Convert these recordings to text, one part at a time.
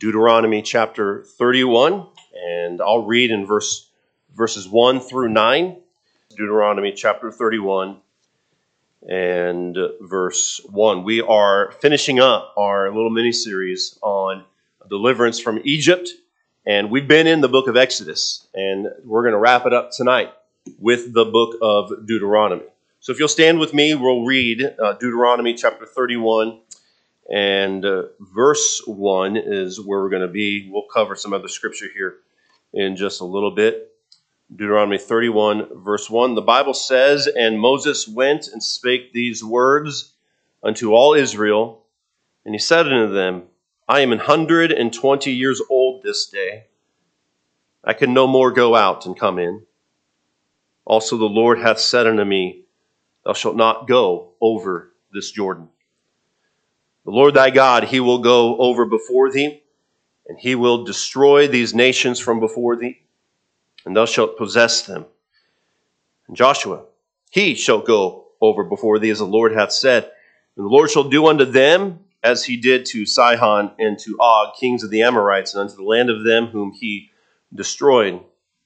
Deuteronomy chapter 31, and I'll read in verses 1 through 9. Deuteronomy chapter 31 and verse 1. We are finishing up our little mini-series on deliverance from Egypt, and we've been in the book of Exodus, and we're going to wrap it up tonight with the book of Deuteronomy. So if you'll stand with me, we'll read Deuteronomy chapter 31, and verse 1 is where we're going to be. We'll cover some other scripture here in just a little bit. Deuteronomy 31, verse 1. The Bible says, "And Moses went and spake these words unto all Israel, and he said unto them, I am 120 years old this day. I can no more go out and come in. Also the Lord hath said unto me, Thou shalt not go over this Jordan. The Lord thy God, he will go over before thee, and he will destroy these nations from before thee, and thou shalt possess them. And Joshua, he shall go over before thee, as the Lord hath said. And the Lord shall do unto them as he did to Sihon and to Og, kings of the Amorites, and unto the land of them whom he destroyed."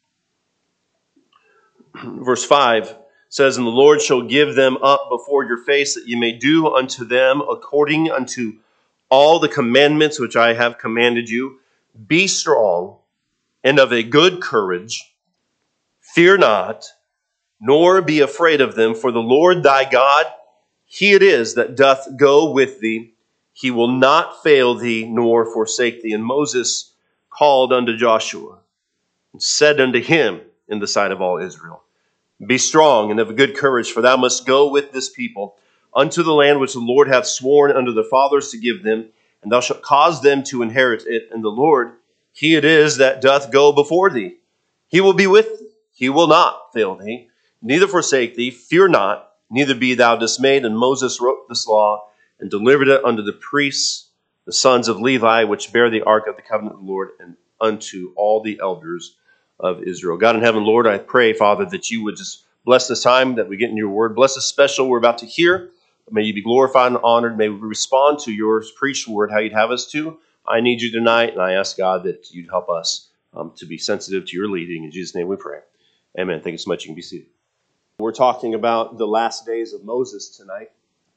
Verse 5 says, "And the Lord shall give them up before your face, that ye may do unto them according unto all the commandments which I have commanded you. Be strong and of a good courage. Fear not, nor be afraid of them. For the Lord thy God, he it is that doth go with thee. He will not fail thee, nor forsake thee." And Moses called unto Joshua, and said unto him in the sight of all Israel, "Be strong and of a good courage, for thou must go with this people unto the land which the Lord hath sworn unto their fathers to give them, and thou shalt cause them to inherit it. And the Lord, he it is that doth go before thee. He will be with thee. He will not fail thee, neither forsake thee. Fear not, neither be thou dismayed." And Moses wrote this law and delivered it unto the priests, the sons of Levi, which bear the ark of the covenant of the Lord, and unto all the elders of Israel. God in heaven, Lord, I pray, Father, that you would just bless this time that we get in your word. Bless the special we're about to hear. May you be glorified and honored. May we respond to your preached word how you'd have us to. I need you tonight, and I ask God that you'd help us to be sensitive to your leading. In Jesus' name we pray. Amen. Thank you so much. You can be seated. We're talking about the last days of Moses tonight.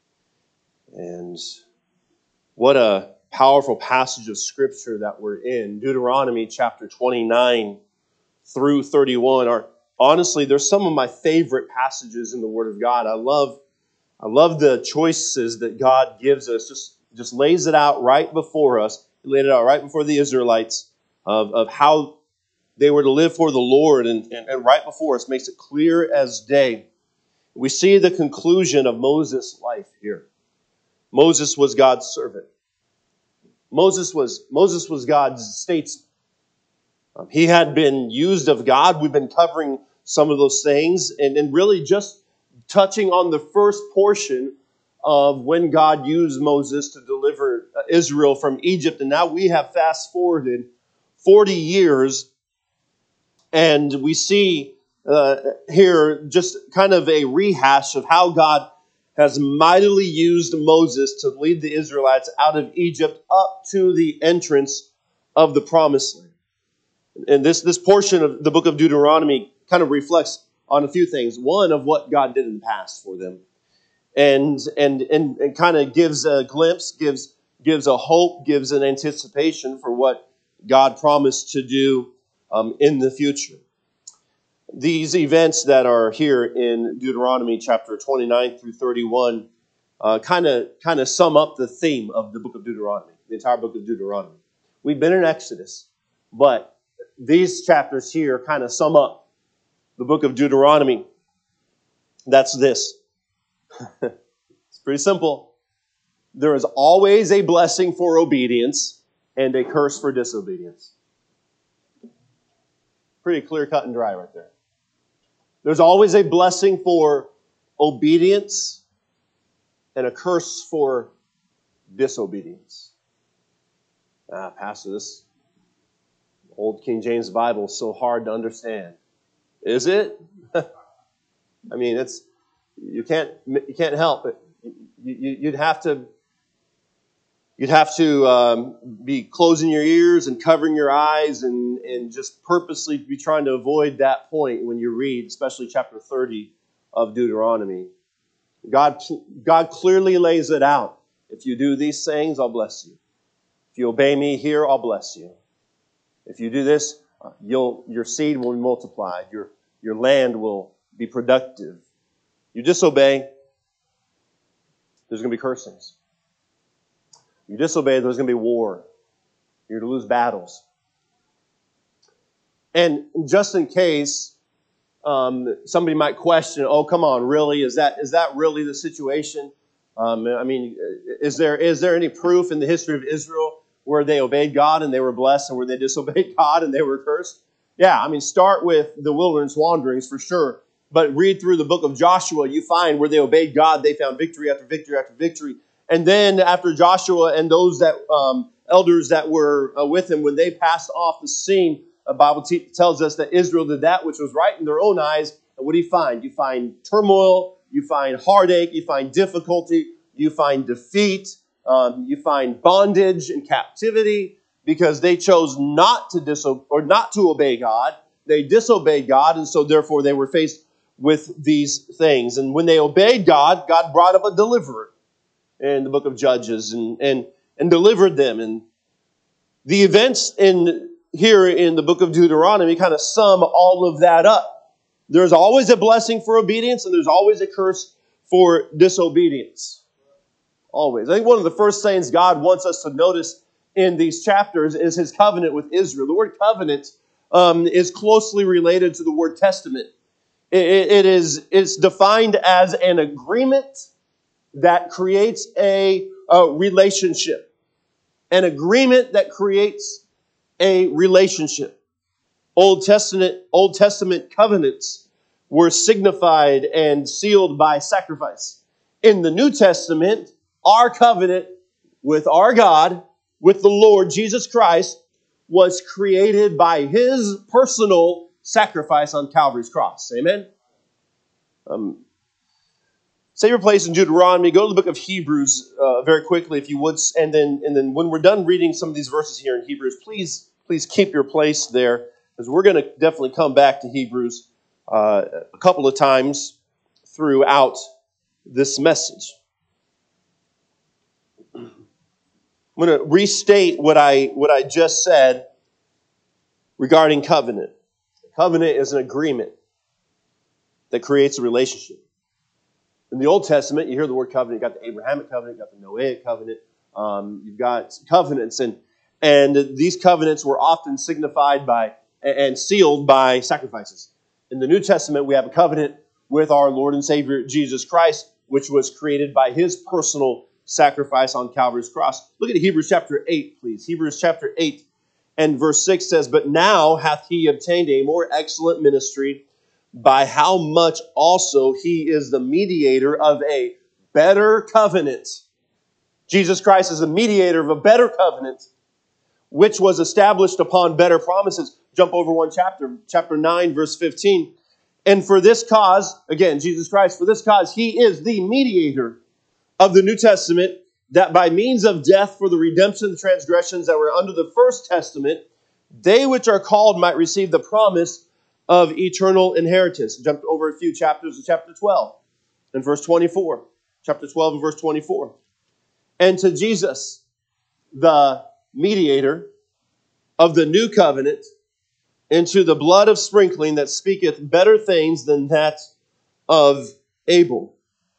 And what a powerful passage of Scripture that we're in. Deuteronomy chapter 29 through 31 are, honestly, they're some of my favorite passages in the Word of God. I love the choices that God gives us. Just lays it out right before us. He laid it out right before the Israelites of how they were to live for the Lord, and right before us makes it clear as day. We see the conclusion of Moses' life here. Moses was God's servant. Moses was God's statesman. He had been used of God. We've been covering some of those things and really just touching on the first portion of when God used Moses to deliver Israel from Egypt. And now we have fast forwarded 40 years, and we see here just kind of a rehash of how God has mightily used Moses to lead the Israelites out of Egypt up to the entrance of the Promised Land. And this portion of the book of Deuteronomy kind of reflects on a few things. One, of what God did in the past for them, and kind of gives a glimpse, gives a hope, gives an anticipation for what God promised to do in the future. These events that are here in Deuteronomy chapter 29 through 31 kind of sum up the theme of the book of Deuteronomy, the entire book of Deuteronomy. We've been in Exodus, but these chapters here kind of sum up the book of Deuteronomy. That's this. It's pretty simple. There is always a blessing for obedience and a curse for disobedience. Pretty clear, cut, and dry right there. There's always a blessing for obedience and a curse for disobedience. Pastor, this old King James Bible is so hard to understand. Is it? I mean, you can't help it. You'd have to You'd have to be closing your ears and covering your eyes and just purposely be trying to avoid that point when you read, especially chapter 30 of Deuteronomy. God clearly lays it out. If you do these things, I'll bless you. If you obey me here, I'll bless you. If you do this, your seed will be multiplied. Your land will be productive. You disobey, there's going to be cursings. You disobey, there's going to be war. You're going to lose battles. And just in case somebody might question, oh, come on, really? Is that really the situation? Is there any proof in the history of Israel where they obeyed God and they were blessed and where they disobeyed God and they were cursed? Yeah, start with the wilderness wanderings for sure. But read through the book of Joshua, you find where they obeyed God, they found victory after victory after victory. And then after Joshua and those that elders that were with him, when they passed off the scene, the Bible tells us that Israel did that which was right in their own eyes. And what do you find? You find turmoil, you find heartache, you find difficulty, you find defeat, you find bondage and captivity because they chose not to obey God. They disobeyed God, and so therefore they were faced with these things. And when they obeyed God, God brought up a deliverer in the book of Judges and delivered them. And the events here in the book of Deuteronomy kind of sum all of that up. There's always a blessing for obedience and there's always a curse for disobedience. Always. I think one of the first things God wants us to notice in these chapters is his covenant with Israel. The word covenant is closely related to the word testament. It's defined as an agreement that creates a relationship. An agreement that creates a relationship. Old Testament covenants were signified and sealed by sacrifice. In the New Testament, our covenant with our God, with the Lord Jesus Christ, was created by his personal sacrifice on Calvary's cross. Amen? Save your place in Deuteronomy. Go to the book of Hebrews very quickly, if you would. And then when we're done reading some of these verses here in Hebrews, please keep your place there, because we're going to definitely come back to Hebrews a couple of times throughout this message. I'm going to restate what I just said regarding covenant. Covenant is an agreement that creates a relationship. In the Old Testament, you hear the word covenant. You've got the Abrahamic covenant, you've got the Noahic covenant. You've got covenants, and these covenants were often signified by and sealed by sacrifices. In the New Testament, we have a covenant with our Lord and Savior Jesus Christ, which was created by his personal sacrifice on Calvary's cross. Look at Hebrews chapter 8, please. Hebrews chapter 8 and verse 6 says, "But now hath he obtained a more excellent ministry, by how much also he is the mediator of a better covenant." Jesus Christ is the mediator of a better covenant, which was established upon better promises. Jump over one chapter 9, verse 15. "And for this cause," again, Jesus Christ, "for this cause he is the mediator of the New Testament, that by means of death for the redemption of the transgressions that were under the first testament, they which are called might receive the promise of eternal inheritance." Jump over a few chapters to chapter 12 and verse 24. Chapter 12 and verse 24. "And to Jesus, the mediator of the new covenant, and to the blood of sprinkling that speaketh better things than that of Abel."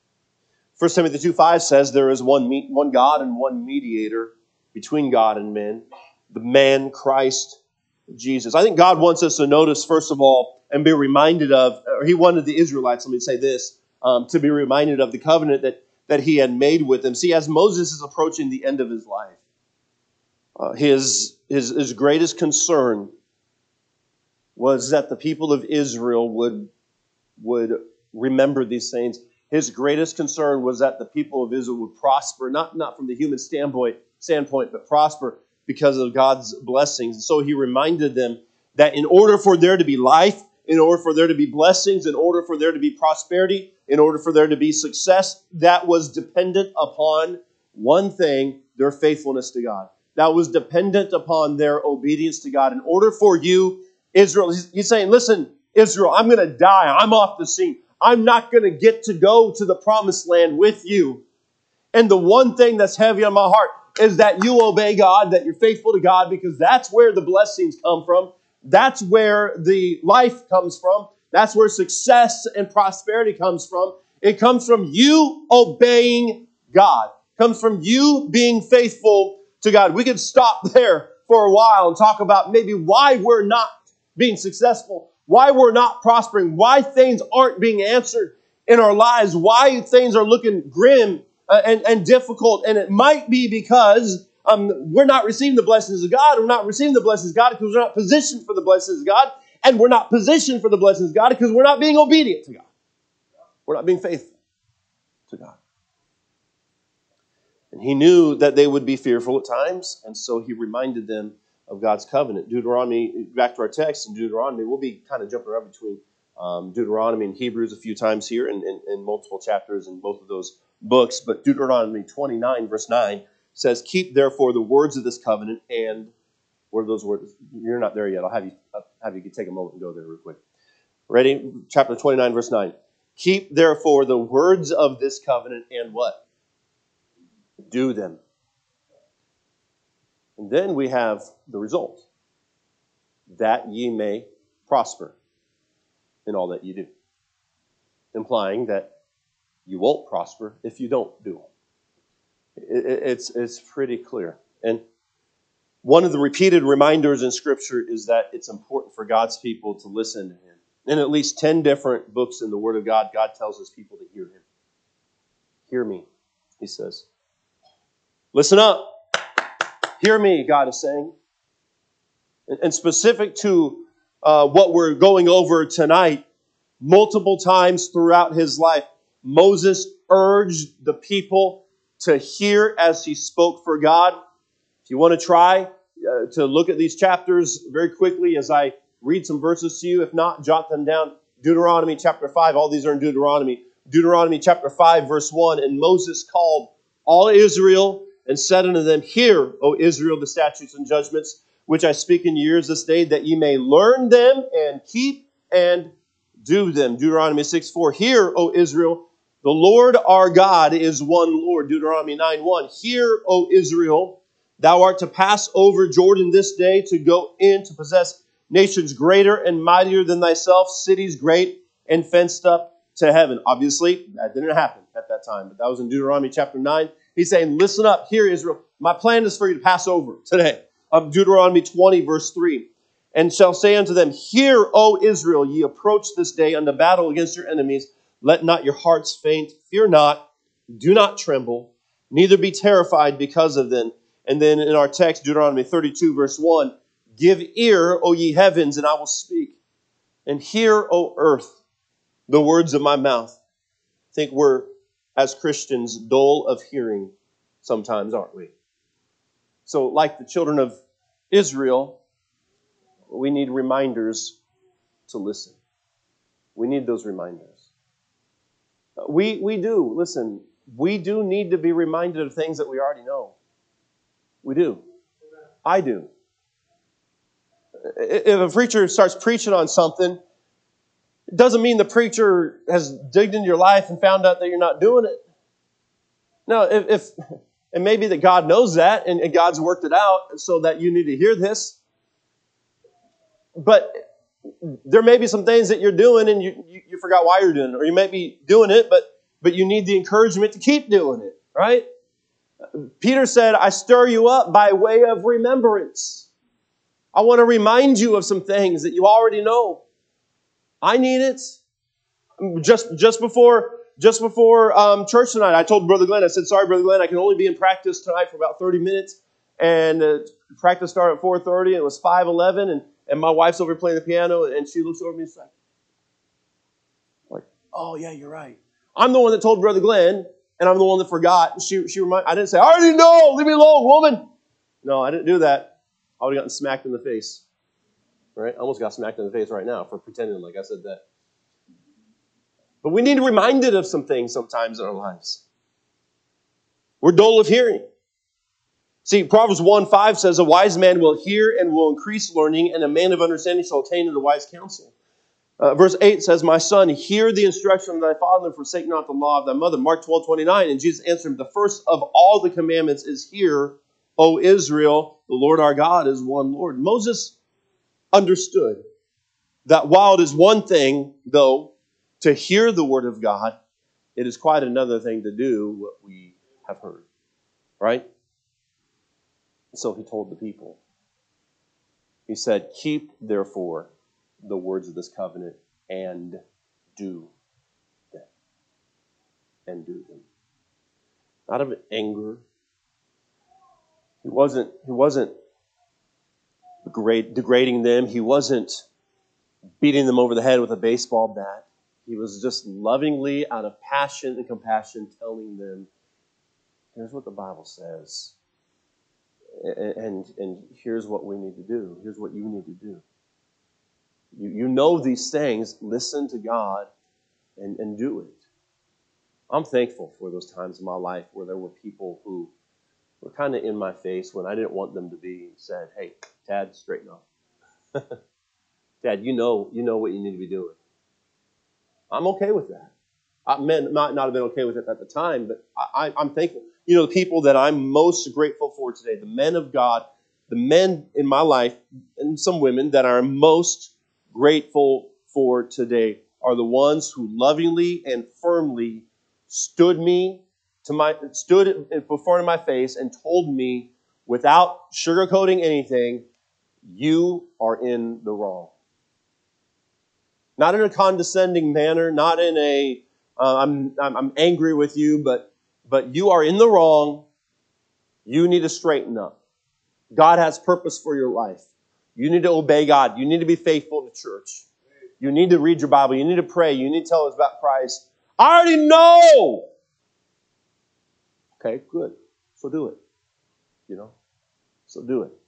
1 Timothy 2:5 says there is one God and one mediator between God and men, the man Christ Jesus. I think God wants us to notice, first of all, and be reminded of, or he wanted the Israelites, let me say this, to be reminded of the covenant that he had made with them. See, as Moses is approaching the end of his life, his greatest concern was that the people of Israel would remember these things. His greatest concern was that the people of Israel would prosper, not from the human standpoint, but prosper because of God's blessings. And so he reminded them that in order for there to be life, in order for there to be blessings, in order for there to be prosperity, in order for there to be success, that was dependent upon one thing. their faithfulness to God. That was dependent upon their obedience to God. In order for you, Israel, he's saying, listen, Israel, I'm going to die. I'm off the scene. I'm not going to get to go to the promised land with you. And the one thing that's heavy on my heart is that you obey God, that you're faithful to God, because that's where the blessings come from. That's where the life comes from. That's where success and prosperity comes from. It comes from you obeying God. It comes from you being faithful to God. We could stop there for a while and talk about maybe why we're not being successful, why we're not prospering, why things aren't being answered in our lives, why things are looking grim and difficult. And it might be because we're not receiving the blessings of God. We're not receiving the blessings of God because we're not positioned for the blessings of God. And we're not positioned for the blessings of God because we're not being obedient to God. We're not being faithful to God. And he knew that they would be fearful at times, and so he reminded them of God's covenant. Deuteronomy, back to our text in Deuteronomy, we'll be kind of jumping around between Deuteronomy and Hebrews a few times here in multiple chapters in both of those books. But Deuteronomy 29, verse 9 says, keep therefore the words of this covenant, and what are those words? You're not there yet. I'll have you take a moment and go there real quick. Ready? Chapter 29, verse 9. Keep therefore the words of this covenant and what? Do them. And then we have the result. That ye may prosper in all that you do. Implying that you won't prosper if you don't do it. It's pretty clear. And one of the repeated reminders in Scripture is that it's important for God's people to listen to Him. In at least 10 different books in the Word of God, God tells His people to hear Him. Hear me, He says. Listen up. Hear me, God is saying. And specific to what we're going over tonight, multiple times throughout his life, Moses urged the people to hear as he spoke for God. If you want to try to look at these chapters very quickly as I read some verses to you, if not, jot them down. Deuteronomy chapter 5, all these are in Deuteronomy. Deuteronomy chapter 5, verse 1, and Moses called all Israel and said unto them, hear, O Israel, the statutes and judgments, which I speak in your ears this day, that ye may learn them and keep and do them. Deuteronomy 6:4. Hear, O Israel, the Lord our God is one Lord. Deuteronomy 9:1. Hear, O Israel, thou art to pass over Jordan this day to go in to possess nations greater and mightier than thyself, cities great and fenced up to heaven. Obviously, that didn't happen at that time, but that was in Deuteronomy chapter 9. He's saying, listen up, hear Israel. My plan is for you to pass over today. Deuteronomy 20, verse 3. And shall say unto them, hear, O Israel, ye approach this day unto battle against your enemies. Let not your hearts faint. Fear not. Do not tremble. Neither be terrified because of them. And then in our text, Deuteronomy 32, verse 1. Give ear, O ye heavens, and I will speak. And hear, O earth, the words of my mouth. I think we're, as Christians, dull of hearing sometimes, aren't we? So like the children of Israel, we need reminders to listen. We need those reminders. We do, listen, we do need to be reminded of things that we already know. We do. I do. If a preacher starts preaching on something, it doesn't mean the preacher has digged into your life and found out that you're not doing it. No, if and maybe that God knows that and God's worked it out so that you need to hear this. But there may be some things that you're doing and you forgot why you're doing it. Or you may be doing it, but you need the encouragement to keep doing it, right? Peter said, I stir you up by way of remembrance. I want to remind you of some things that you already know. I need it. Just before church tonight, I told Brother Glenn, I said, sorry, Brother Glenn, I can only be in practice tonight for about 30 minutes. And practice started at 4:30, and it was 5:11, and my wife's over playing the piano, and she looks over at me and she's like, oh, yeah, you're right. I'm the one that told Brother Glenn, and I'm the one that forgot. And she reminded, I didn't say, I already know, leave me alone, woman. No, I didn't do that. I would have gotten smacked in the face. Right? I almost got smacked in the face right now for pretending like I said that. But we need to be reminded of some things sometimes in our lives. We're dull of hearing. See, Proverbs 1:5 says, a wise man will hear and will increase learning, and a man of understanding shall attain to the wise counsel. Verse 8 says, my son, hear the instruction of thy father, and forsake not the law of thy mother. Mark 12:29, and Jesus answered him, the first of all the commandments is, hear, O Israel, the Lord our God is one Lord. Moses understood that while it is one thing, though, to hear the word of God, it is quite another thing to do what we have heard. Right? So he told the people. He said, keep, therefore, the words of this covenant and do them. And do them. Not of anger. He wasn't degrading them. He wasn't beating them over the head with a baseball bat. He was just lovingly, out of passion and compassion, telling them, here's what the Bible says. And here's what we need to do. Here's what you need to do. You know these things. Listen to God and do it. I'm thankful for those times in my life where there were people who were kind of in my face when I didn't want them to be, and said, hey, Tad, straighten up. Dad, you know what you need to be doing. I'm okay with that. I might not have been okay with it at the time, but I'm thankful. You know, the people that I'm most grateful for today, the men of God, the men in my life, and some women that I'm most grateful for today are the ones who lovingly and firmly stood in front of my face and told me, without sugarcoating anything, you are in the wrong. Not in a condescending manner, not in a I'm angry with you, but you are in the wrong. You need to straighten up. God has purpose for your life. You need to obey God. You need to be faithful to church. You need to read your Bible. You need to pray. You need to tell us about Christ. I already know. Okay, good. So do it. So do it.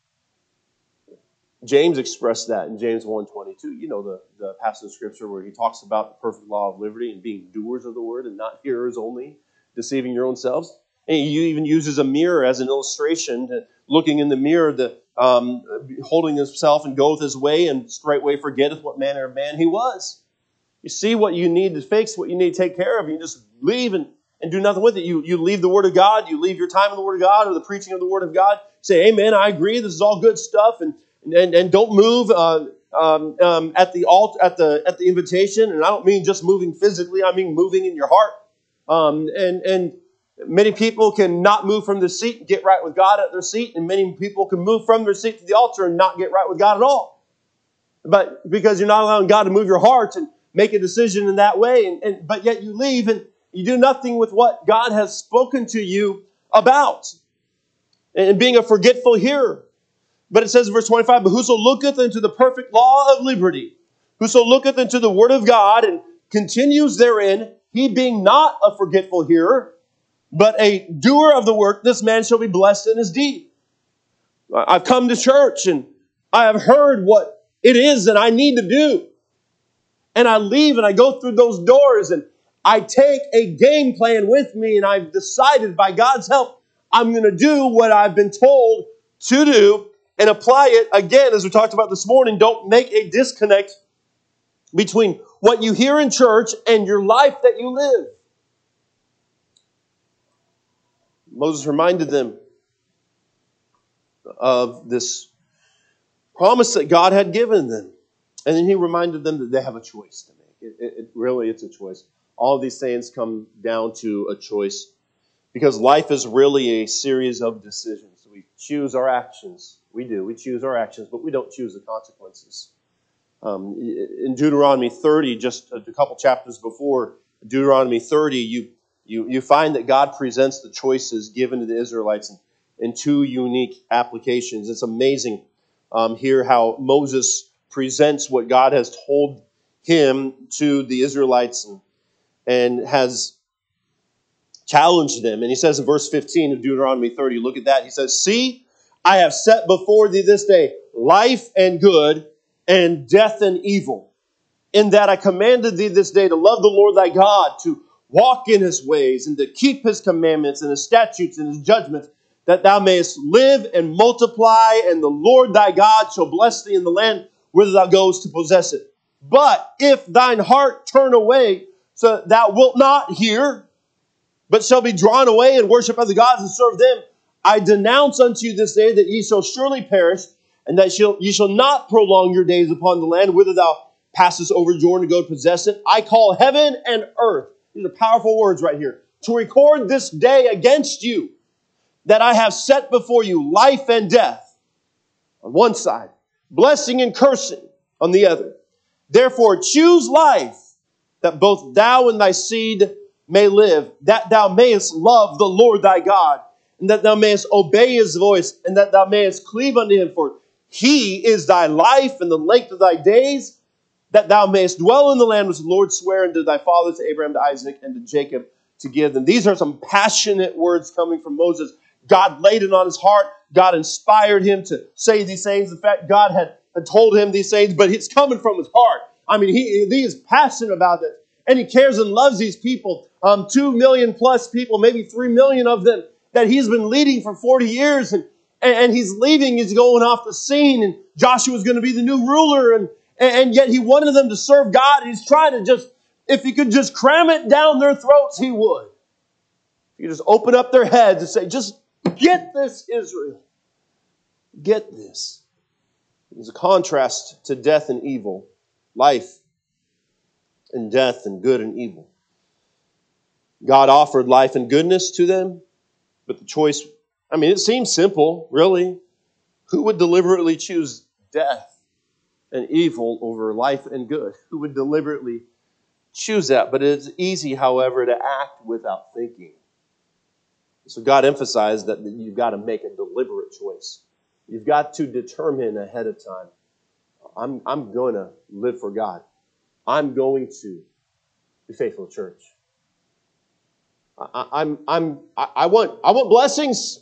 James expressed that in James 1:22. You know the passage of Scripture where he talks about the perfect law of liberty and being doers of the word and not hearers only, deceiving your own selves. And he even uses a mirror as an illustration, looking in the mirror, holding himself and goeth his way, and straightway forgetteth what manner of man he was. You see what you need to fix, what you need to take care of, you just leave and do nothing with it. You leave the Word of God, you leave your time in the Word of God or the preaching of the Word of God. Say, amen, I agree, this is all good stuff, and don't move at the invitation. And I don't mean just moving physically, I mean moving in your heart. And many people can not move from their seat and get right with God at their seat, and many people can move from their seat to the altar and not get right with God at all. But because you're not allowing God to move your heart and make a decision in that way, but yet you leave and you do nothing with what God has spoken to you about, and being a forgetful hearer. But it says in verse 25, but whoso looketh into the perfect law of liberty, whoso looketh into the word of God and continues therein, he being not a forgetful hearer, but a doer of the work, this man shall be blessed in his deed. I've come to church and I have heard what it is that I need to do. And I leave and I go through those doors and I take a game plan with me, and I've decided by God's help, I'm going to do what I've been told to do and apply it. Again, as we talked about this morning, don't make a disconnect between what you hear in church and your life that you live. Moses reminded them of this promise that God had given them. And then he reminded them that they have a choice to make. It's a choice. All of these things come down to a choice, because life is really a series of decisions. We choose our actions. We do. We choose our actions, but we don't choose the consequences. In Deuteronomy 30, just a couple chapters before Deuteronomy 30, you find that God presents the choices given to the Israelites in two unique applications. It's amazing here how Moses presents what God has told him to the Israelites and has challenged them. And he says in verse 15 of Deuteronomy 30, look at that. He says, see, I have set before thee this day life and good, and death and evil. In that I commanded thee this day to love the Lord thy God, to walk in his ways, and to keep his commandments and his statutes and his judgments, that thou mayest live and multiply, and the Lord thy God shall bless thee in the land whither thou goest to possess it. But if thine heart turn away, so that thou wilt not hear, but shall be drawn away and worship other gods and serve them, I denounce unto you this day that ye shall surely perish, and that ye shall not prolong your days upon the land whither thou passest over Jordan to go to possess it. I call heaven and earth, these are powerful words right here, to record this day against you, that I have set before you life and death on one side, blessing and cursing on the other. Therefore choose life, that both thou and thy seed may live, that thou mayest love the Lord thy God, and that thou mayest obey his voice, and that thou mayest cleave unto him. For he is thy life and the length of thy days, that thou mayest dwell in the land which the Lord sware unto thy fathers, to Abraham, to Isaac, and to Jacob, to give them. These are some passionate words coming from Moses. God laid it on his heart. God inspired him to say these things. In fact, God had told him these things, but it's coming from his heart. I mean, he is passionate about it. And he cares and loves these people. 2 million plus people, maybe 3 million of them, that he's been leading for 40 years. And he's leaving, he's going off the scene. And Joshua's going to be the new ruler. And yet he wanted them to serve God. He's trying to just, if he could just cram it down their throats, he would. If you just open up their heads and say, just get this, Israel. Get this. There's a contrast to death and evil, life and death and good and evil. God offered life and goodness to them, but the choice, I mean, it seems simple, really. Who would deliberately choose death and evil over life and good? Who would deliberately choose that? But it's easy, however, to act without thinking. So God emphasized that you've got to make a deliberate choice. You've got to determine ahead of time, I'm going to live for God. I'm going to be faithful to church. I want blessings.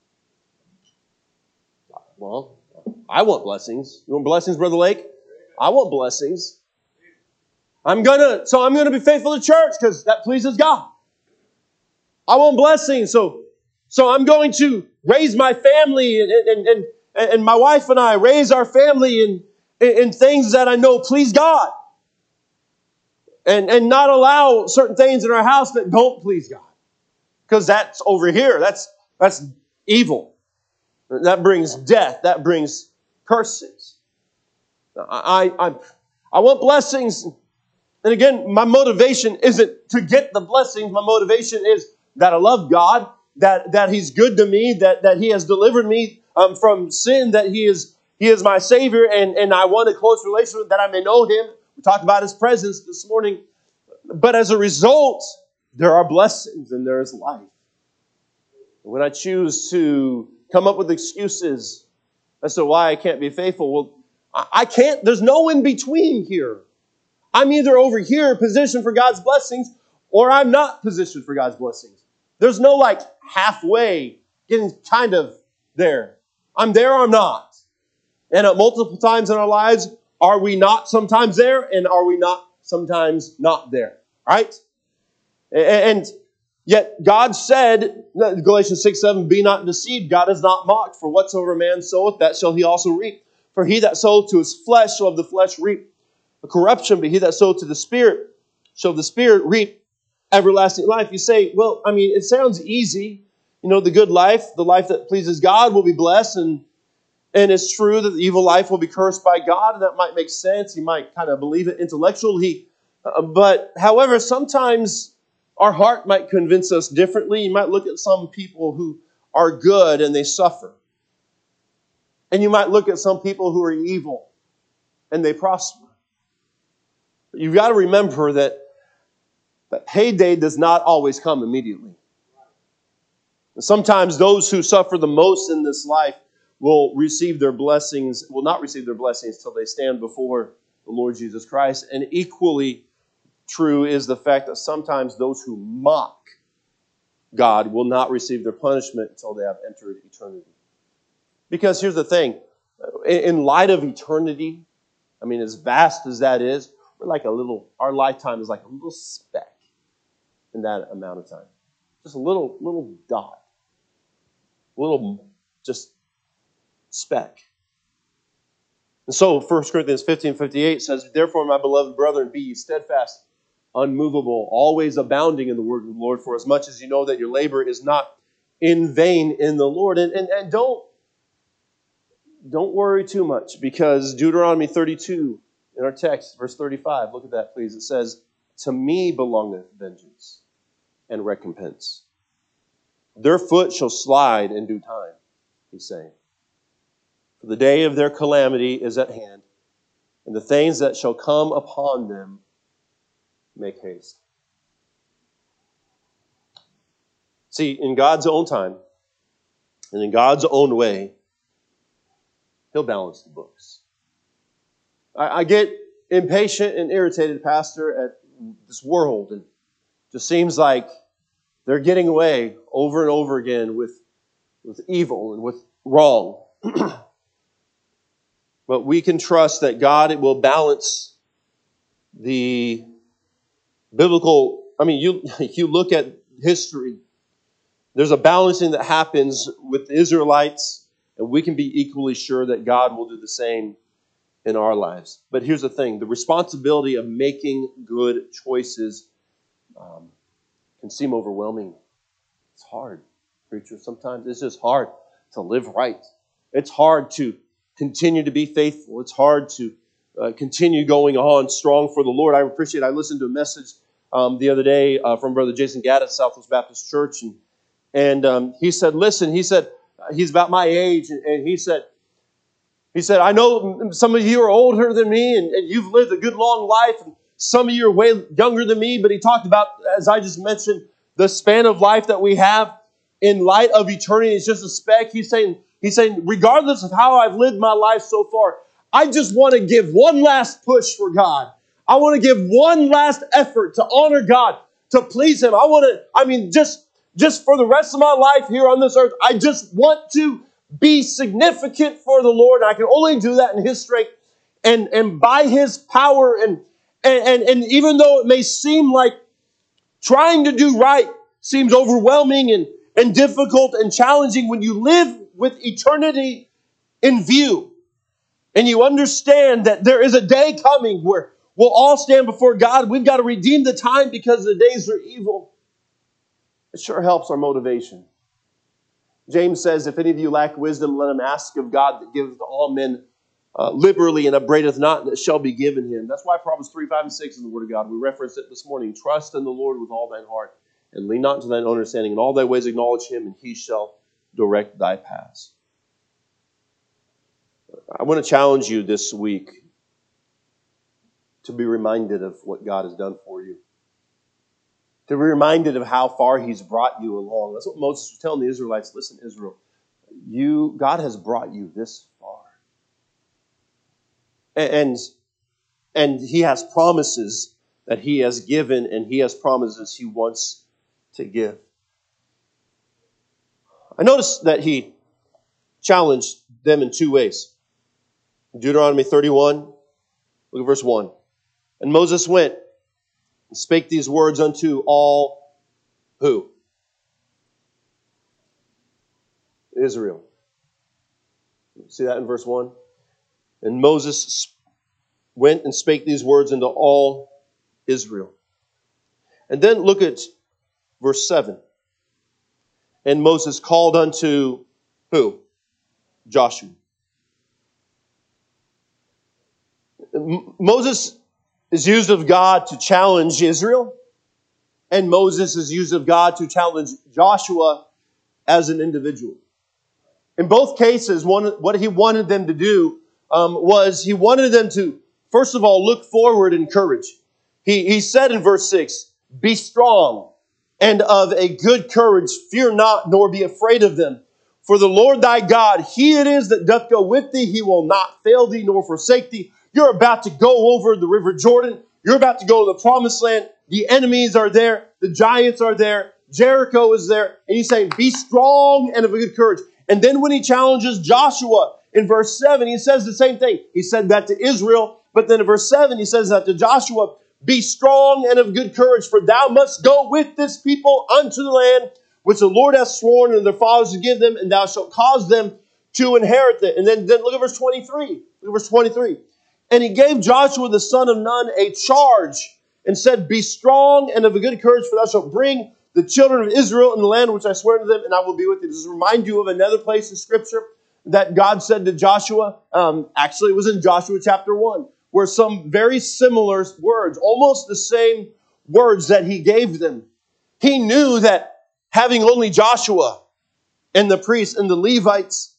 Well, I want blessings. You want blessings, Brother Lake? I want blessings. I'm gonna be faithful to church because that pleases God. I want blessings, so I'm going to raise my family and my wife and I raise our family in things that I know please God. And not allow certain things in our house that don't please God. Because that's over here. That's evil. That brings death. That brings curses. I want blessings. And again, my motivation isn't to get the blessings. My motivation is that I love God, that He's good to me, that He has delivered me from sin, that He is my Savior, and I want a close relationship that I may know Him. We talked about His presence this morning. But as a result, there are blessings and there is life. When I choose to come up with excuses as to why I can't be faithful, well, I can't. There's no in between here. I'm either over here positioned for God's blessings or I'm not positioned for God's blessings. There's no like halfway getting kind of there. I'm there or I'm not. And at multiple times in our lives, are we not sometimes there and are we not sometimes not there? Right? And yet God said, Galatians 6:7, be not deceived, God is not mocked, for whatsoever man soweth, that shall he also reap. For he that soweth to his flesh shall of the flesh reap a corruption, but he that soweth to the Spirit shall of the Spirit reap everlasting life. You say, well, I mean, it sounds easy. You know, the good life, the life that pleases God will be blessed, and it's true that the evil life will be cursed by God, and that might make sense. You might kind of believe it intellectually. But however, sometimes our heart might convince us differently. You might look at some people who are good and they suffer. And you might look at some people who are evil and they prosper. But you've got to remember that payday does not always come immediately. And sometimes those who suffer the most in this life will not receive their blessings till they stand before the Lord Jesus Christ. And equally true is the fact that sometimes those who mock God will not receive their punishment until they have entered eternity. Because here's the thing, in light of eternity, I mean, as vast as that is, our lifetime is like a little speck in that amount of time. Just a little dot. little just speck. And so 1 Corinthians 15:58 says, "Therefore, my beloved brethren, be ye steadfast, unmovable, always abounding in the word of the Lord, for as much as you know that your labor is not in vain in the Lord." And don't worry too much, because Deuteronomy 32 in our text, verse 35, look at that please. It says, "To me belongeth vengeance and recompense. Their foot shall slide in due time," he's saying. "For the day of their calamity is at hand, and the things that shall come upon them make haste." See, in God's own time and in God's own way, He'll balance the books. I get impatient and irritated, Pastor, at this world. And it just seems like they're getting away over and over again with evil and with wrong. But we can trust that God will balance the biblical. I mean, you look at history, there's a balancing that happens with the Israelites, and we can be equally sure that God will do the same in our lives. But here's the thing. The responsibility of making good choices can seem overwhelming. It's hard, preacher. Sometimes it's just hard to live right. It's hard to continue to be faithful. It's hard to continue going on strong for the Lord. I listened to a message the other day from Brother Jason Gadd at Southwest Baptist Church, and he said, listen, he said, he's about my age, and he said, I know some of you are older than me, and you've lived a good long life, and some of you are way younger than me, but he talked about, as I just mentioned, the span of life that we have in light of eternity is just a speck. He's saying, regardless of how I've lived my life so far, I just want to give one last push for God. I want to give one last effort to honor God, to please Him. Just for the rest of my life here on this earth, I just want to be significant for the Lord. I can only do that in His strength and by His power. And even though it may seem like trying to do right seems overwhelming and difficult and challenging, when you live with eternity in view and you understand that there is a day coming where we'll all stand before God, we've got to redeem the time because the days are evil. It sure helps our motivation. James says, if any of you lack wisdom, let him ask of God that giveth to all men liberally and upbraideth not, and it shall be given him. That's why Proverbs 3, 5, and 6 is the Word of God. We referenced it this morning. Trust in the Lord with all thine heart, and lean not to thine own understanding. In all thy ways acknowledge Him, and He shall direct thy paths. I want to challenge you this week to be reminded of what God has done for you. To be reminded of how far He's brought you along. That's what Moses was telling the Israelites. Listen, Israel, God has brought you this far. And He has promises that He has given, and He has promises He wants to give. I noticed that He challenged them in two ways. In Deuteronomy 31, look at verse 1. And Moses went and spake these words unto all who? Israel. See that in verse 1? And Moses went and spake these words unto all Israel. And then look at verse 7. And Moses called unto who? Joshua. Moses is used of God to challenge Israel, and Moses is used of God to challenge Joshua as an individual. In both cases, what he wanted them to do was he wanted them to, first of all, look forward in courage. He said in verse 6, be strong and of a good courage, fear not, nor be afraid of them. For the Lord thy God, He it is that doth go with thee. He will not fail thee nor forsake thee. You're about to go over the river Jordan. You're about to go to the promised land. The enemies are there. The giants are there. Jericho is there. And He's saying, be strong and of a good courage. And then when He challenges Joshua in verse 7, He says the same thing. He said that to Israel. But then in verse 7, He says that to Joshua, be strong and of good courage, for thou must go with this people unto the land which the Lord hath sworn unto their fathers to give them, and thou shalt cause them to inherit it. And then look at verse 23. Look at verse 23. And he gave Joshua the son of Nun a charge, and said, Be strong and of a good courage, for thou shalt bring the children of Israel in the land which I swear to them, and I will be with thee. Does this remind you of another place in Scripture that God said to Joshua? Actually, it was in Joshua chapter 1, where some very similar words, almost the same words that he gave them. He knew that having only Joshua and the priests and the Levites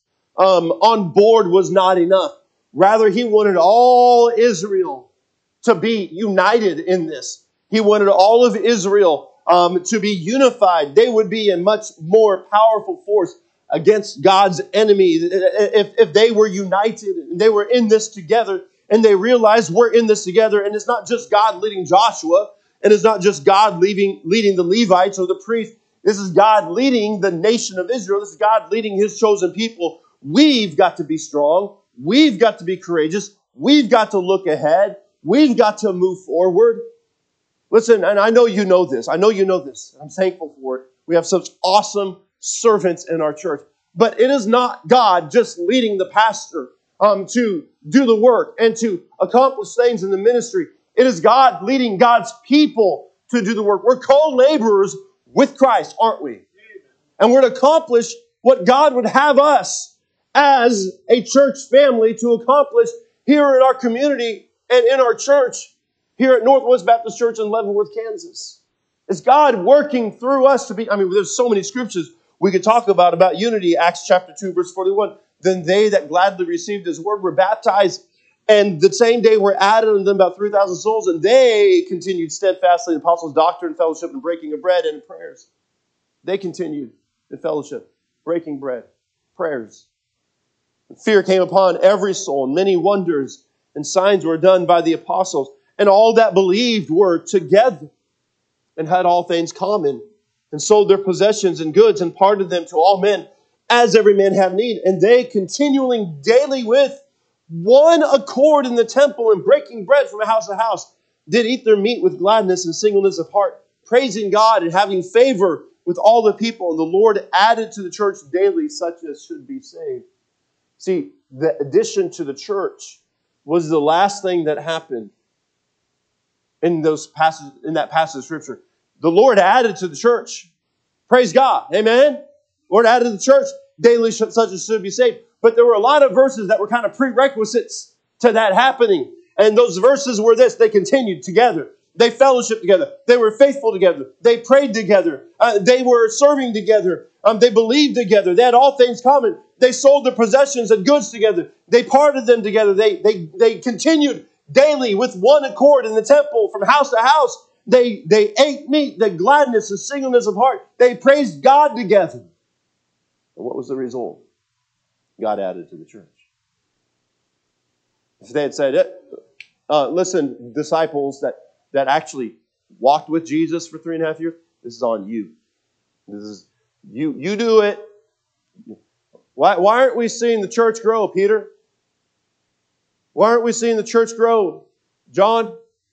on board was not enough. Rather, he wanted all Israel to be united in this. He wanted all of Israel to be unified. They would be a much more powerful force against God's enemy if they were united and they were in this together, and they realized we're in this together, and it's not just God leading Joshua, and it's not just God leading the Levites or the priests. This is God leading the nation of Israel. This is God leading His chosen people. We've got to be strong. We've got to be courageous. We've got to look ahead. We've got to move forward. Listen, and I know you know this. I know you know this. I'm thankful for it. We have such awesome servants in our church. But it is not God just leading the pastor to do the work and to accomplish things in the ministry. It is God leading God's people to do the work. We're co-laborers with Christ, aren't we? And we're to accomplish what God would have us as a church family to accomplish here in our community and in our church here at Northwest Baptist Church in Leavenworth, Kansas. It's God working through us to be, there's so many scriptures we could talk about unity. Acts chapter 2, verse 41. Then they that gladly received His word were baptized, and the same day were added unto them about 3,000 souls, and they continued steadfastly in the apostles' doctrine, fellowship, and breaking of bread, and in prayers. They continued in fellowship, breaking bread, prayers. Fear came upon every soul, and many wonders and signs were done by the apostles. And all that believed were together and had all things common, and sold their possessions and goods and parted them to all men as every man had need. And they continuing daily with one accord in the temple and breaking bread from house to house, did eat their meat with gladness and singleness of heart, praising God and having favor with all the people. And the Lord added to the church daily such as should be saved. See, the addition to the church was the last thing that happened in that passage of Scripture. The Lord added to the church. Praise God. Amen? Lord added to the church daily such as should be saved. But there were a lot of verses that were kind of prerequisites to that happening. And those verses were this: they continued together. They fellowshiped together. They were faithful together. They prayed together. They were serving together. They believed together. They had all things common. They sold their possessions and goods together. They parted them together. They continued daily with one accord in the temple from house to house. They ate meat, the gladness and singleness of heart. They praised God together. And what was the result? God added to the church. If they had said, listen, disciples that actually walked with Jesus for 3.5 years, this is on you. This is you do it. Why aren't we seeing the church grow, Peter? Why aren't we seeing the church grow, John?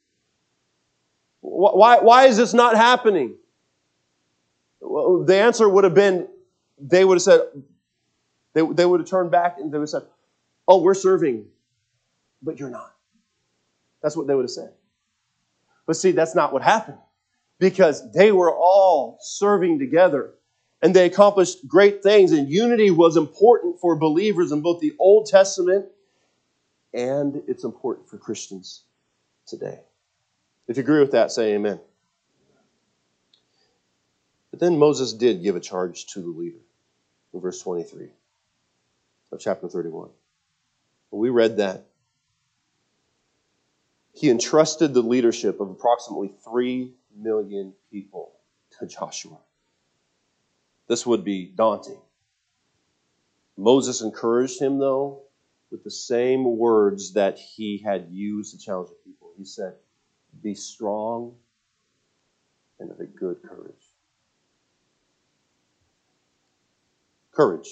Why is this not happening? Well, the answer would have been, they would have said, they would have turned back and they would have said, oh, we're serving, but you're not. That's what they would have said. But see, that's not what happened, because they were all serving together and they accomplished great things, and unity was important for believers in both the Old Testament, and it's important for Christians today. If you agree with that, say amen. But then Moses did give a charge to the leader in verse 23 of chapter 31. We read that. He entrusted the leadership of approximately 3 million people to Joshua. This would be daunting. Moses encouraged him, though, with the same words that he had used to challenge the people. He said, be strong and of a good courage. Courage.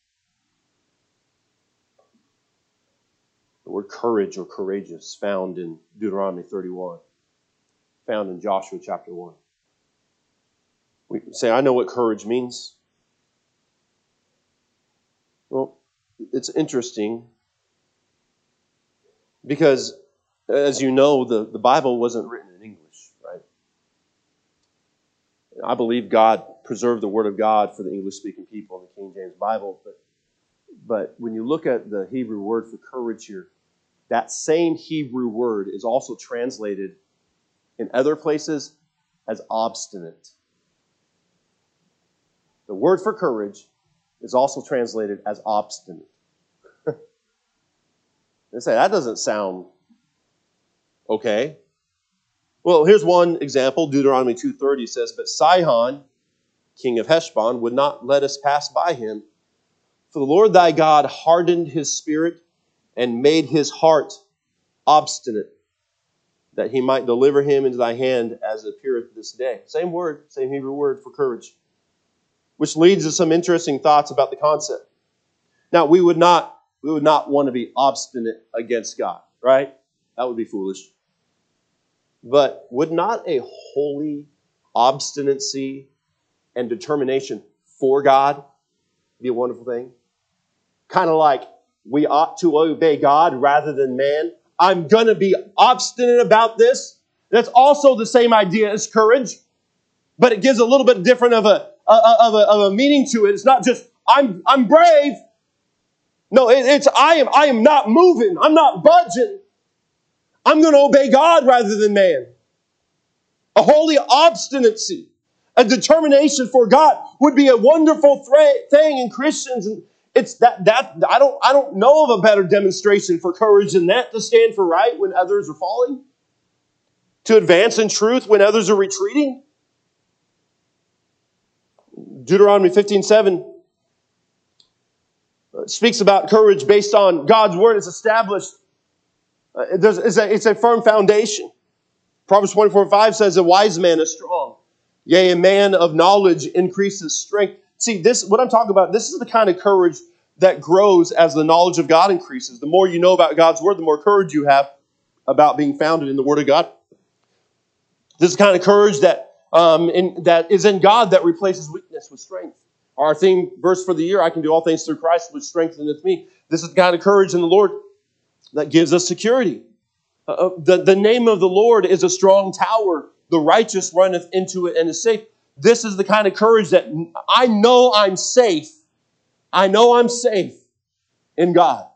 The word courage or courageous found in Deuteronomy 31, found in Joshua chapter 1. say, I know what courage means. Well, it's interesting because, as you know, the Bible wasn't written in English, right? I believe God preserved the Word of God for the English-speaking people in the King James Bible, but when you look at the Hebrew word for courage here, that same Hebrew word is also translated in other places as obstinate. The word for courage is also translated as obstinate. They say, that doesn't sound okay. Well, here's one example. Deuteronomy 2:30 says, but Sihon, king of Heshbon, would not let us pass by him. For the Lord thy God hardened his spirit and made his heart obstinate, that he might deliver him into thy hand as it appeareth this day. Same word, same Hebrew word for courage. Which leads to some interesting thoughts about the concept. Now, we would not want to be obstinate against God, right? That would be foolish. But would not a holy obstinacy and determination for God be a wonderful thing? Kind of like we ought to obey God rather than man. I'm going to be obstinate about this. That's also the same idea as courage, but it gives a little bit different of a meaning to it. It's not just I'm brave. No, it's I am not moving. I'm not budging. I'm going to obey God rather than man. A holy obstinacy, a determination for God would be a wonderful thing in Christians. And it's that I don't know of a better demonstration for courage than that, to stand for right when others are falling, to advance in truth when others are retreating. Deuteronomy 15:7 speaks about courage based on God's word. It's established. It's a firm foundation. Proverbs 24:5 says, a wise man is strong. Yea, a man of knowledge increases strength. See, what I'm talking about, this is the kind of courage that grows as the knowledge of God increases. The more you know about God's word, the more courage you have about being founded in the word of God. This is the kind of courage that is in God that replaces weakness with strength. Our theme verse for the year, I can do all things through Christ which strengtheneth me. This is the kind of courage in the Lord that gives us security. The name of the Lord is a strong tower. The righteous runneth into it and is safe. This is the kind of courage that I know I'm safe. I know I'm safe in God.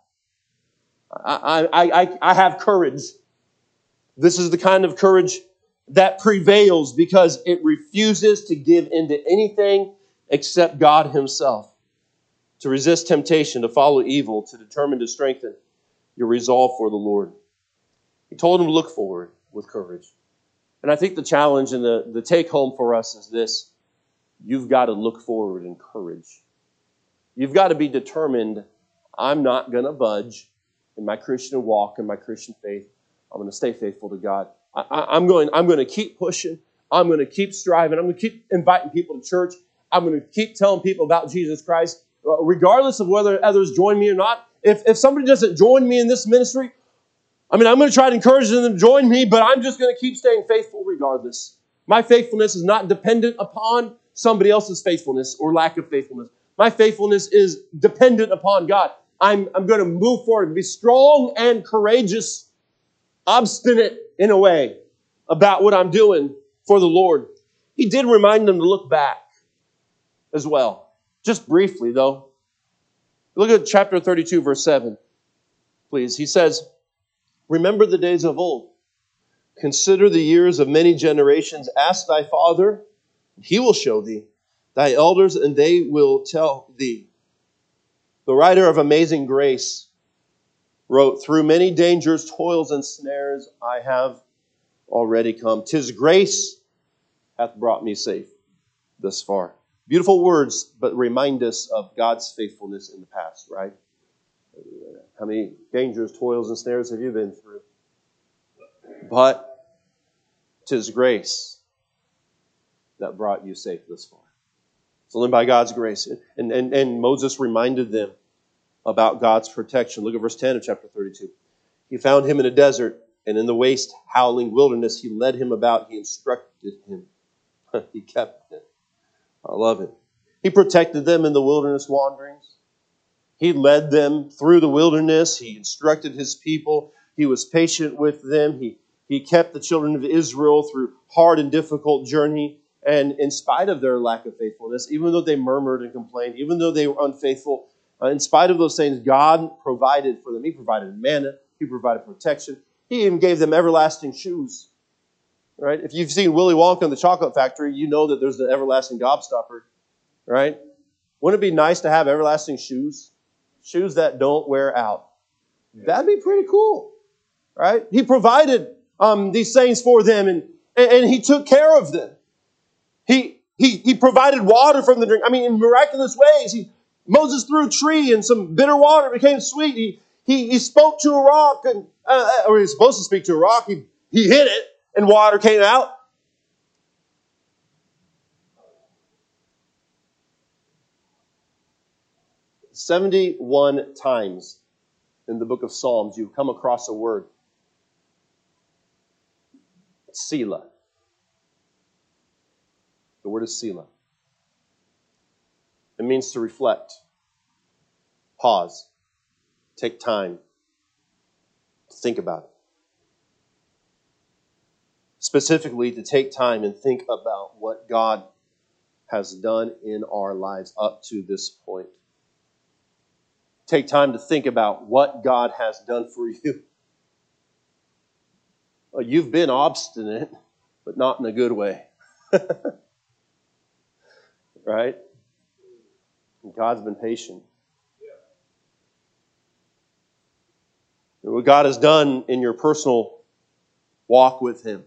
I have courage. This is the kind of courage that prevails because it refuses to give into anything except God himself. To resist temptation, to follow evil, to determine to strengthen your resolve for the Lord. He told him to look forward with courage. And I think the challenge and the take home for us is this. You've got to look forward in courage. You've got to be determined, I'm not going to budge in my Christian walk and my Christian faith. I'm going to stay faithful to God. I'm going to keep pushing. I'm going to keep striving. I'm going to keep inviting people to church. I'm going to keep telling people about Jesus Christ, regardless of whether others join me or not. If somebody doesn't join me in this ministry, I'm going to try to encourage them to join me, but I'm just going to keep staying faithful regardless. My faithfulness is not dependent upon somebody else's faithfulness or lack of faithfulness. My faithfulness is dependent upon God. I'm going to move forward and be strong and courageous, obstinate in a way about what I'm doing for the Lord. He did remind them to look back as well. Just briefly, though. Look at chapter 32, verse 7, please. He says, remember the days of old. Consider the years of many generations. Ask thy father, he will show thee. Thy elders, and they will tell thee. The writer of Amazing Grace wrote, through many dangers, toils, and snares, I have already come. 'Tis grace hath brought me safe thus far. Beautiful words, but remind us of God's faithfulness in the past, right? How many dangers, toils, and snares have you been through? But 'tis grace that brought you safe this far. It's only by God's grace. And Moses reminded them about God's protection. Look at verse 10 of chapter 32. He found him in a desert, and in the waste, howling wilderness, he led him about. He instructed him. He kept him. I love it. He protected them in the wilderness wanderings. He led them through the wilderness. He instructed his people. He was patient with them. He kept the children of Israel through hard and difficult journey. And in spite of their lack of faithfulness, even though they murmured and complained, even though they were unfaithful, in spite of those things, God provided for them. He provided manna. He provided protection. He even gave them everlasting shoes. Right? If you've seen Willy Wonka and the Chocolate Factory, you know that there's the everlasting gobstopper. Right? Wouldn't it be nice to have everlasting shoes? Shoes that don't wear out. That'd be pretty cool. Right? He provided these things for them, and he took care of them. He provided water from the drink. I mean, in miraculous ways. Moses threw a tree, and some bitter water became sweet. He spoke to a rock, or he was supposed to speak to a rock. He hit it, and water came out. "71 times in the book of Psalms, you come across a word. Selah. The word is Selah. It means to reflect, pause, take time to think about it. Specifically, to take time and think about what God has done in our lives up to this point. Take time to think about what God has done for you. Well, you've been obstinate, but not in a good way. Right? And God's been patient. And what God has done in your personal walk with Him.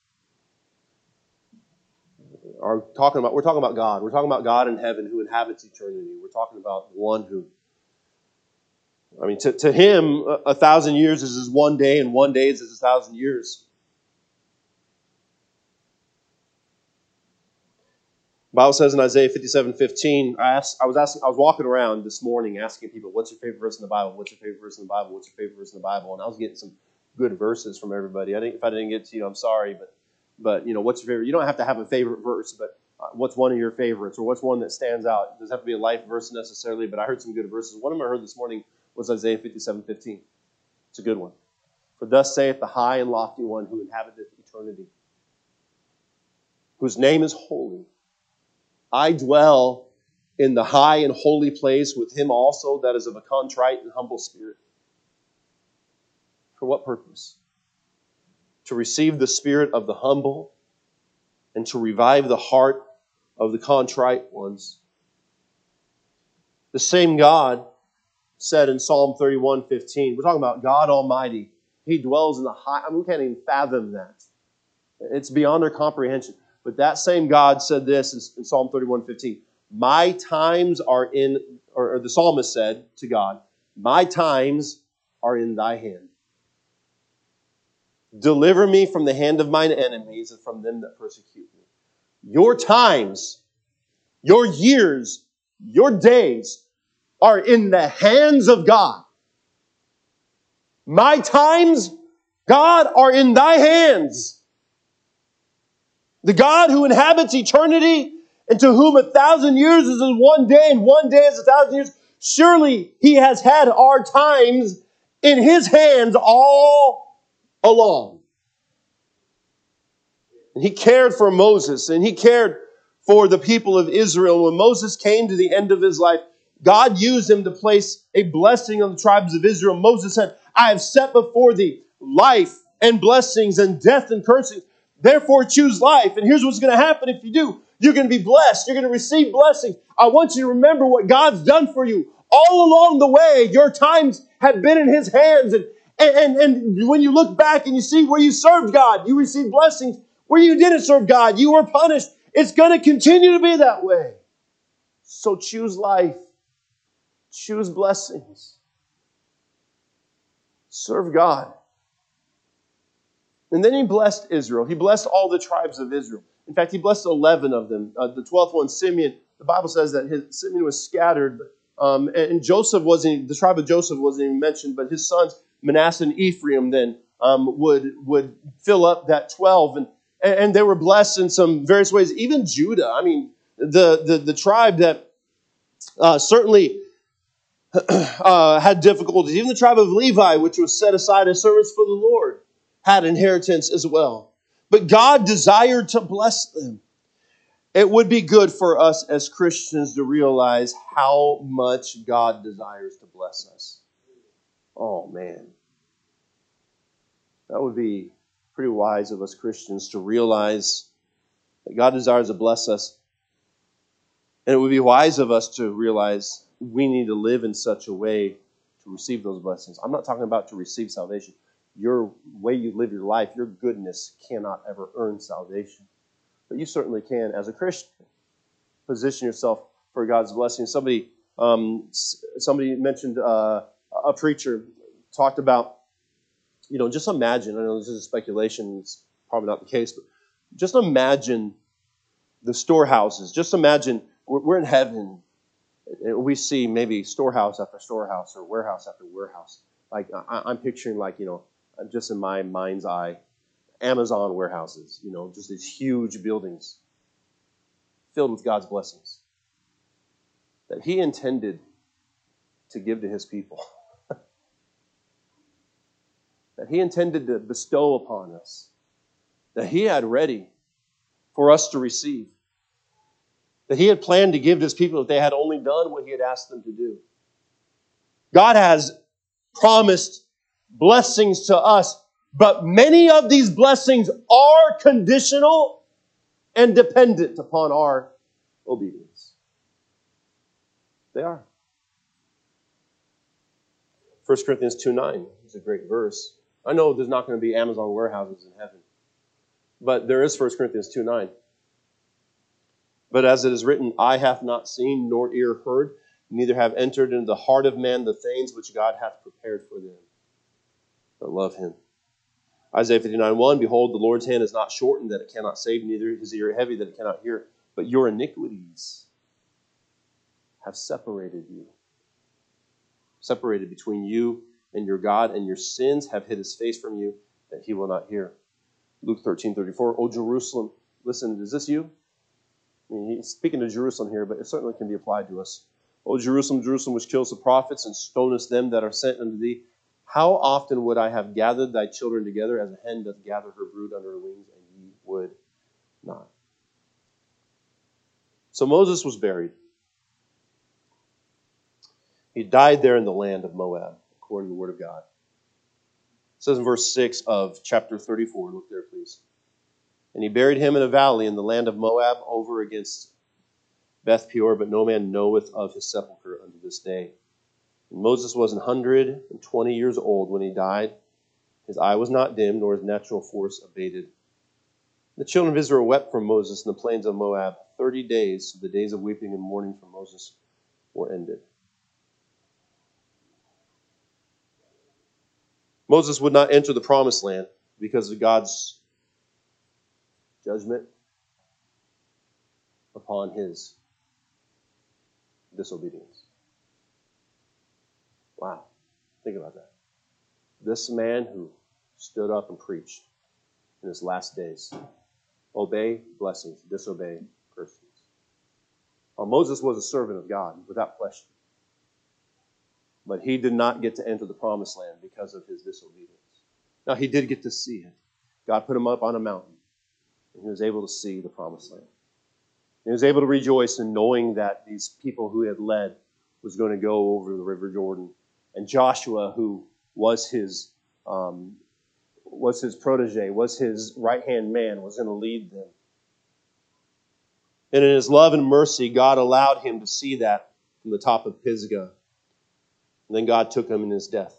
We're talking about God. We're talking about God in heaven who inhabits eternity. We're talking about one who, to Him, 1,000 years is as one day, and one day is as 1,000 years. The Bible says in Isaiah 57:15, I was walking around this morning asking people, what's your favorite verse in the Bible? What's your favorite verse in the Bible? What's your favorite verse in the Bible? And I was getting some good verses from everybody. If I didn't get to you, I'm sorry, but what's your favorite? You don't have to have a favorite verse, but what's one of your favorites, or what's one that stands out? It doesn't have to be a life verse necessarily, but I heard some good verses. One of them I heard this morning was Isaiah 57:15. It's a good one. For thus saith the high and lofty one who inhabiteth eternity, whose name is holy. I dwell in the high and holy place with him also that is of a contrite and humble spirit. For what purpose? To receive the spirit of the humble and to revive the heart of the contrite ones. The same God said in Psalm 31:15, we're talking about God Almighty. He dwells in the high, we can't even fathom that. It's beyond our comprehension. But that same God said this in Psalm 31:15. My times are in, or the psalmist said to God, my times are in thy hand. Deliver me from the hand of mine enemies and from them that persecute me. Your times, your years, your days are in the hands of God. My times, God, are in thy hands. The God who inhabits eternity and to whom 1,000 years is as one day and one day is 1,000 years. Surely He has had our times in His hands all along. And He cared for Moses and He cared for the people of Israel. When Moses came to the end of his life, God used him to place a blessing on the tribes of Israel. Moses said, I have set before thee life and blessings and death and cursing. Therefore choose life. And here's what's going to happen if you do. You're going to be blessed. You're going to receive blessing. I want you to remember what God's done for you. All along the way, your times have been in His hands. And when you look back and you see where you served God, you received blessings. Where you didn't serve God, you were punished. It's going to continue to be that way. So choose life. Choose blessings. Serve God. And then He blessed Israel. He blessed all the tribes of Israel. In fact, He blessed 11 of them. The 12th one, Simeon, the Bible says that Simeon was scattered. And Joseph the tribe of Joseph wasn't even mentioned, but his sons, Manasseh and Ephraim, then would fill up that 12. And they were blessed in some various ways. Even Judah. the tribe that certainly had difficulties. Even the tribe of Levi, which was set aside as servants for the Lord, had inheritance as well. But God desired to bless them. It would be good for us as Christians to realize how much God desires to bless us. Oh, man. That would be pretty wise of us Christians to realize that God desires to bless us. And it would be wise of us to realize we need to live in such a way to receive those blessings. I'm not talking about to receive salvation. Your way you live your life, your goodness cannot ever earn salvation. But you certainly can, as a Christian, position yourself for God's blessing. Somebody mentioned a preacher talked about, just imagine, I know this is speculation, it's probably not the case, but just imagine the storehouses. Just imagine we're in heaven. We see maybe storehouse after storehouse or warehouse after warehouse. Like I'm picturing, just in my mind's eye, Amazon warehouses, just these huge buildings filled with God's blessings that He intended to give to His people, that He intended to bestow upon us, that He had ready for us to receive, that He had planned to give to His people if they had only done what He had asked them to do. God has promised blessings to us, but many of these blessings are conditional and dependent upon our obedience. They are. 1 Corinthians 2:9 is a great verse. I know there's not going to be Amazon warehouses in heaven, but there is 1 Corinthians 2:9. But as it is written, eye hath not seen, nor ear heard, neither have entered into the heart of man the things which God hath prepared for them that love Him. Isaiah 59:1, behold, the Lord's hand is not shortened that it cannot save, neither His ear heavy that it cannot hear. But your iniquities have separated you. Separated between you and your God, and your sins have hid His face from you that He will not hear. Luke 13:34, O Jerusalem, listen, is this you? I mean, he's speaking to Jerusalem here, but it certainly can be applied to us. O Jerusalem, Jerusalem, which kills the prophets and stonest them that are sent unto thee, how often would I have gathered thy children together as a hen doth gather her brood under her wings, and ye would not. So Moses was buried. He died there in the land of Moab, according to the word of God. It says in verse 6 of chapter 34, look there please. And he buried him in a valley in the land of Moab over against Beth Peor, but no man knoweth of his sepulchre unto this day. And Moses was 120 years old when he died. His eye was not dim, nor his natural force abated. The children of Israel wept for Moses in the plains of Moab 30 days, so the days of weeping and mourning for Moses were ended. Moses would not enter the promised land because of God's judgment upon his disobedience. Wow. Think about that. This man who stood up and preached in his last days. Obey, blessings. Disobey, curses. Well, Moses was a servant of God, without question. But he did not get to enter the promised land because of his disobedience. Now, he did get to see it. God put him up on a mountain, and he was able to see the promised land. He was able to rejoice in knowing that these people who he had led was going to go over the river Jordan. And Joshua, who was his protege, was his right-hand man, was going to lead them. And in his love and mercy, God allowed him to see that from the top of Pisgah. And then God took him in his death.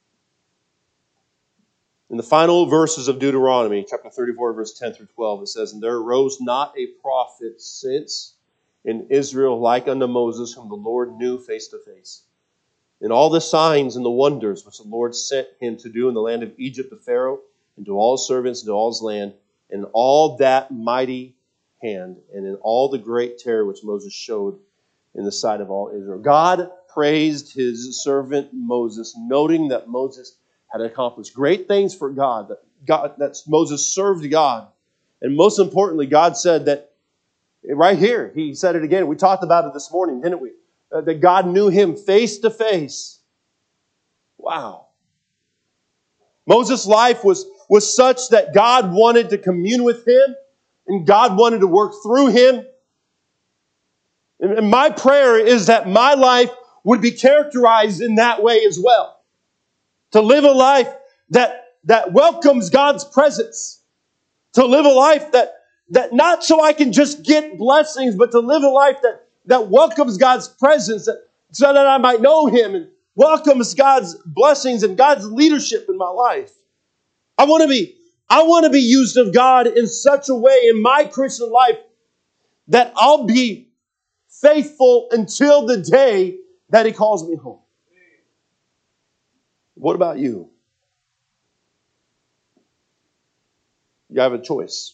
In the final verses of Deuteronomy, chapter 34, verse 10 through 12, it says, And there arose not a prophet since in Israel like unto Moses, whom the Lord knew face to face. And all the signs and the wonders which the Lord sent him to do in the land of Egypt to Pharaoh, and to all his servants, and to all his land, and all that mighty hand, and in all the great terror which Moses showed in the sight of all Israel. God praised his servant Moses, noting that Moses had accomplished great things for God, that Moses served God. And most importantly, God said that Right here, he said it again. We talked about it this morning, didn't we? That God knew him face to face. Wow. Moses' life was such that God wanted to commune with him and God wanted to work through him. And my prayer is that my life would be characterized in that way as well. To live a life that welcomes God's presence. To live a life that not so I can just get blessings, but to live a life that welcomes God's presence, so that I might know Him and welcomes God's blessings and God's leadership in my life. I want to be used of God in such a way in my Christian life that I'll be faithful until the day that He calls me home. What about you? You have a choice.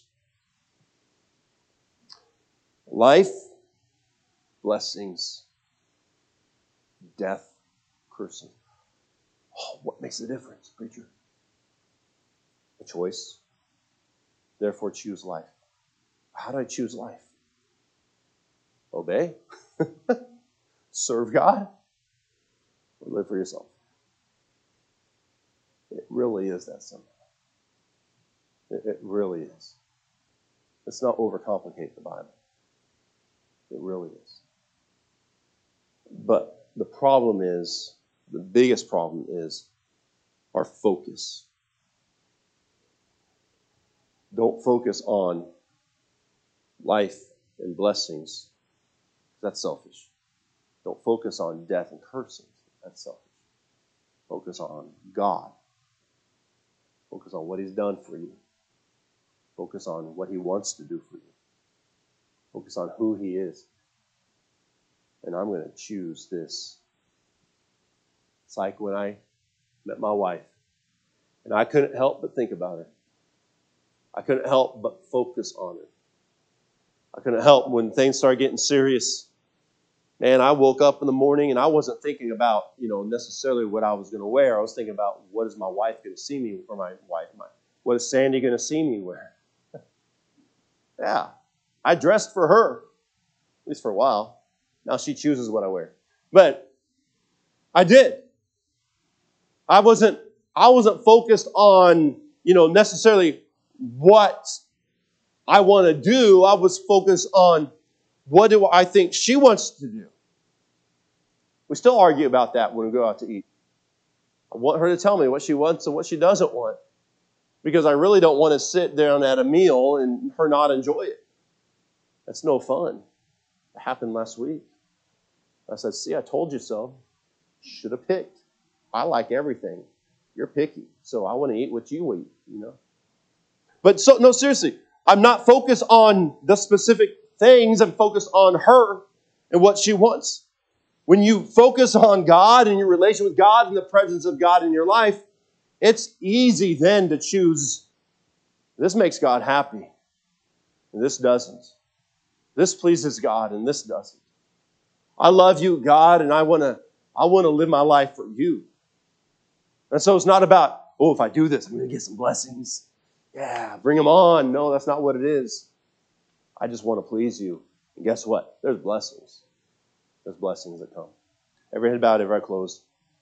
Life, blessings, death, cursing. Oh, what makes the difference, preacher? A choice. Therefore, choose life. How do I choose life? Obey? Serve God? Or live for yourself? It really is that simple. It really is. Let's not overcomplicate the Bible. It really is. But the problem is, the biggest problem is our focus. Don't focus on life and blessings. That's selfish. Don't focus on death and cursing. That's selfish. Focus on God. Focus on what He's done for you. Focus on what He wants to do for you. Focus on who He is. And I'm going to choose this. It's like when I met my wife, and I couldn't help but think about her. I couldn't help but focus on her. I couldn't help when things started getting serious. Man, I woke up in the morning and I wasn't thinking about, necessarily what I was going to wear. I was thinking about, what is my wife going to see me, or my wife, what is Sandy going to see me wear? Yeah, I dressed for her, at least for a while. Now she chooses what I wear. But I did. I wasn't focused on, necessarily what I want to do. I was focused on what do I think she wants to do. We still argue about that when we go out to eat. I want her to tell me what she wants and what she doesn't want, because I really don't want to sit down at a meal and her not enjoy it. That's no fun. It happened last week. I said, see, I told you so. Should have picked. I like everything. You're picky, so I want to eat what you eat, But no, seriously, I'm not focused on the specific things. I'm focused on her and what she wants. When you focus on God and your relation with God and the presence of God in your life, it's easy then to choose, this makes God happy, and this doesn't. This pleases God, and this doesn't. I love you, God, and I want to live my life for you. And so it's not about, if I do this, I'm going to get some blessings. Yeah, bring them on. No, that's not what it is. I just want to please you. And guess what? There's blessings. There's blessings that come. Every head bowed, every eye closed.